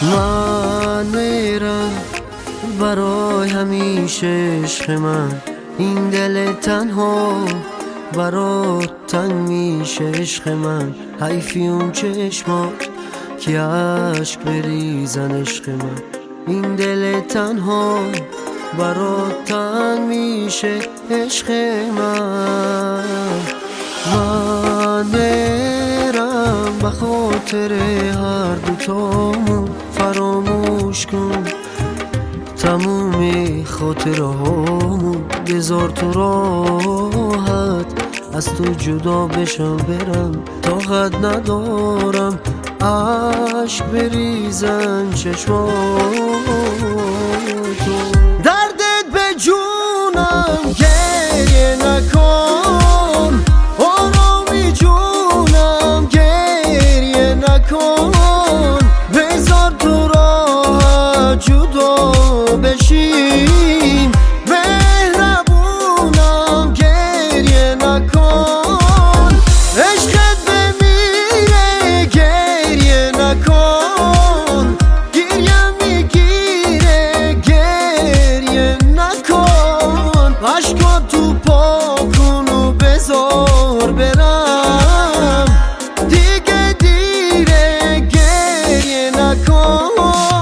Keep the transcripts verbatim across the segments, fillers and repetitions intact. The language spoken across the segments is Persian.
من میرم برای همیشه عشق من، این دل تنها برات تنگ میشه عشق من. حیفی اون چشمات که عشق بریزن عشق من، این دل تنها برات تنگ میشه عشق من. من میرم به خاطر هر دوتامون، فراموش کن تموم خاطرهامون. بذار تو راحت از تو جدا بشم برم، طاقت ندارم عشق بریزن چشماتو. دردت به جونم گریه نکن، آرامی جونم گریه نکن. بذار تو راحت جدا بشیم، مهربونم گریه نکن. عشقت بمیره گریه نکن، گریه میگیره گریه نکن. عشقات تو پاک کن و بذار برم، دیگه دیره گریه نکن.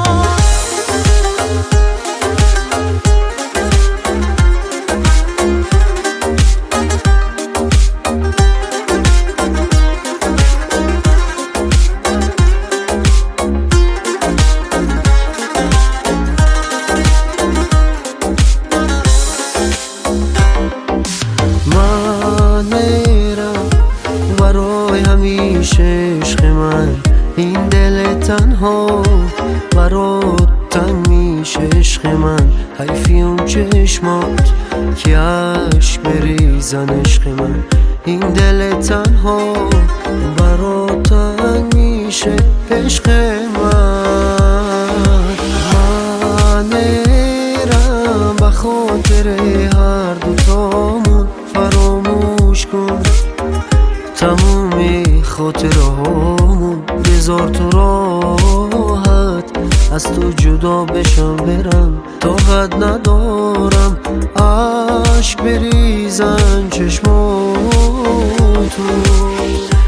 من میرم برای همیشه عشق من، این دل تنها برات تنگ میشه عشق من. حیفی اون چشمات که عشق بریزن عشق من، این دل تنها برات تنگ میشه عشق من. من میرم به خاطر هر دوتامون، فراموش کن تموم خاطرهامون. بذار تو راحت از تو جدا بشم برم، طاقت ندارم عشق بریزن چشماتو.